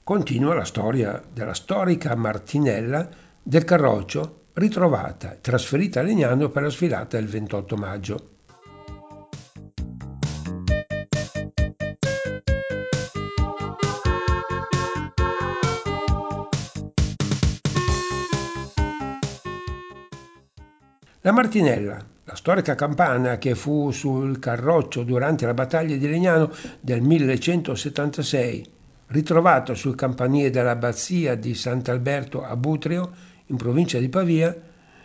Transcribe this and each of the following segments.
Continua la storia della storica Martinella del Carroccio, ritrovata e trasferita a Legnano per la sfilata del 28 maggio. La Martinella, la storica campana che fu sul Carroccio durante la battaglia di Legnano del 1176, ritrovata sul campanile dell'abbazia di Sant'Alberto a Butrio, in provincia di Pavia,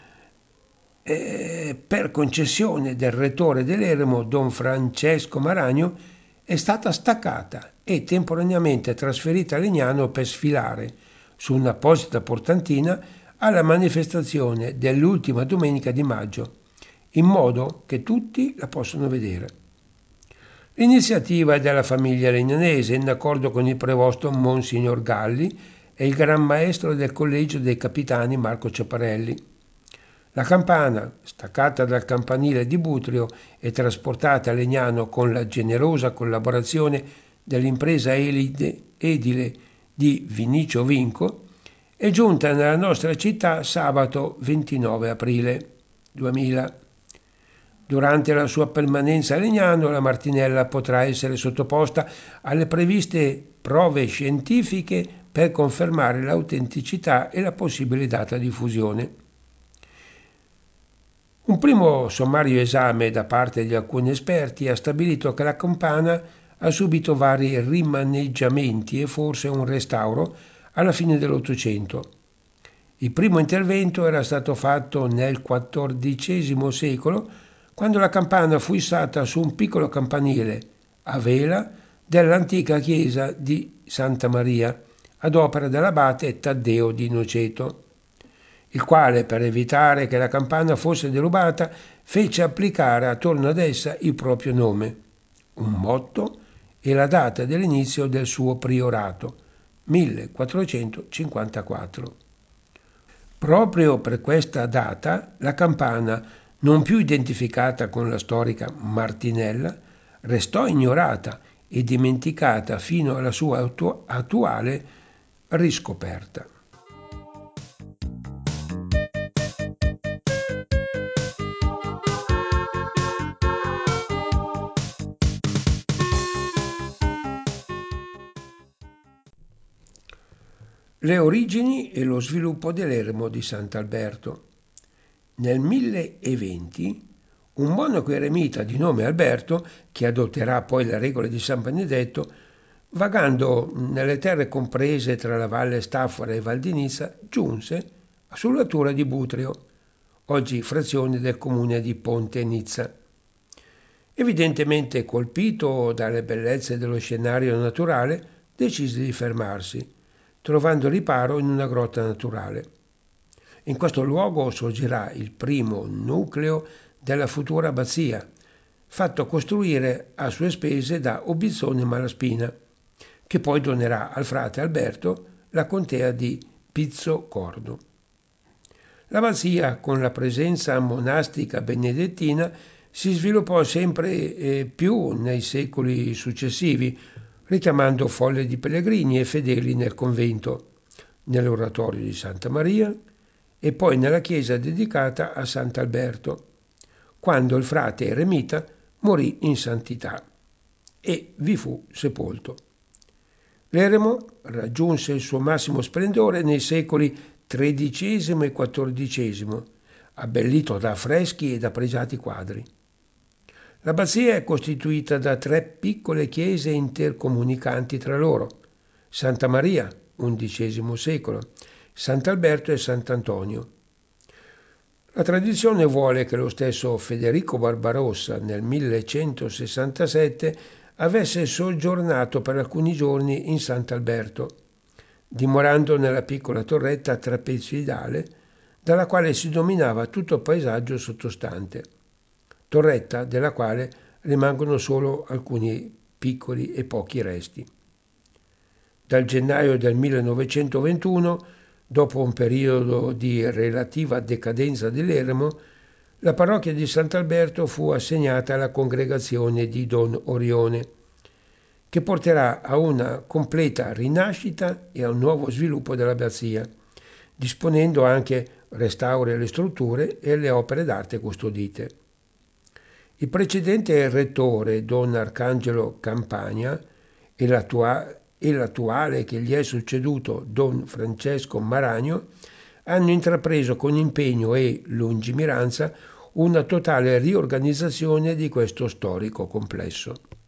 per concessione del rettore dell'Eremo, don Francesco Maragno, è stata staccata e temporaneamente trasferita a Legnano per sfilare su un'apposita portantina alla manifestazione dell'ultima domenica di maggio, in modo che tutti la possano vedere. L'iniziativa è della famiglia legnanese, in accordo con il prevosto Monsignor Galli e il Gran Maestro del Collegio dei Capitani Marco Ciapparelli. La campana, staccata dal campanile di Butrio e trasportata a Legnano con la generosa collaborazione dell'impresa edile di Vinicio Vinco, è giunta nella nostra città sabato 29 aprile 2000. Durante la sua permanenza a Legnano, la Martinella potrà essere sottoposta alle previste prove scientifiche per confermare l'autenticità e la possibile data di fusione. Un primo sommario esame da parte di alcuni esperti ha stabilito che la campana ha subito vari rimaneggiamenti e forse un restauro alla fine dell'Ottocento. Il primo intervento era stato fatto nel XIV secolo, quando la campana fu issata su un piccolo campanile a vela dell'antica chiesa di Santa Maria, ad opera dell'abate Taddeo di Noceto, il quale, per evitare che la campana fosse derubata, fece applicare attorno ad essa il proprio nome, un motto e la data dell'inizio del suo priorato, 1454. Proprio per questa data, la campana, non più identificata con la storica Martinella, restò ignorata e dimenticata fino alla sua attuale riscoperta. Le origini e lo sviluppo dell'eremo di Sant'Alberto. Nel 1020 un monaco eremita di nome Alberto, che adotterà poi le regole di San Benedetto, vagando nelle terre comprese tra la Valle Staffora e Val di Nizza, giunse sull'altura di Butrio, oggi frazione del comune di Ponte Nizza. Evidentemente colpito dalle bellezze dello scenario naturale, decise di fermarsi, trovando riparo in una grotta naturale. In questo luogo sorgerà il primo nucleo della futura abbazia, fatto costruire a sue spese da Obizzone Malaspina, che poi donerà al frate Alberto la contea di Pizzo-Cordo. L'abbazia, con la presenza monastica benedettina, si sviluppò sempre più nei secoli successivi, richiamando folle di pellegrini e fedeli nel convento, nell'oratorio di Santa Maria e poi nella chiesa dedicata a Sant'Alberto, quando il frate eremita morì in santità e vi fu sepolto. L'eremo raggiunse il suo massimo splendore nei secoli XIII e XIV, abbellito da affreschi e da pregiati quadri. L'abbazia è costituita da 3 piccole chiese intercomunicanti tra loro: Santa Maria, XI secolo, Sant'Alberto e Sant'Antonio. La tradizione vuole che lo stesso Federico Barbarossa nel 1167 avesse soggiornato per alcuni giorni in Sant'Alberto, dimorando nella piccola torretta trapezoidale dalla quale si dominava tutto il paesaggio sottostante, torretta della quale rimangono solo alcuni piccoli e pochi resti. Dal gennaio del 1921, dopo un periodo di relativa decadenza dell'eremo, la parrocchia di Sant'Alberto fu assegnata alla congregazione di Don Orione, che porterà a una completa rinascita e a un nuovo sviluppo dell'abbazia, disponendo anche restauri alle strutture e alle opere d'arte custodite. Il precedente rettore, Don Arcangelo Campagna, e l'attuale che gli è succeduto, Don Francesco Maragno, hanno intrapreso con impegno e lungimiranza una totale riorganizzazione di questo storico complesso.